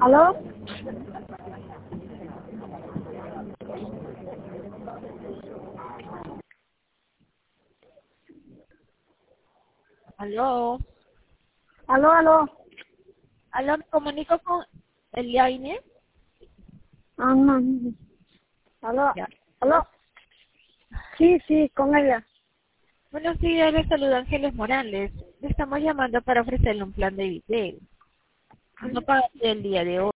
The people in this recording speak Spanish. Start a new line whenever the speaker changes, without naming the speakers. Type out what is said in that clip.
¿Aló?
Aló,
¿Aló?
aló, me comunico con Eliane.
Ah, no. ¿Aló?
Ya.
¿Aló? Sí, con ella.
Buenos días, les saluda Ángeles Morales. Le estamos llamando para ofrecerle un plan de video. No paga el día de hoy.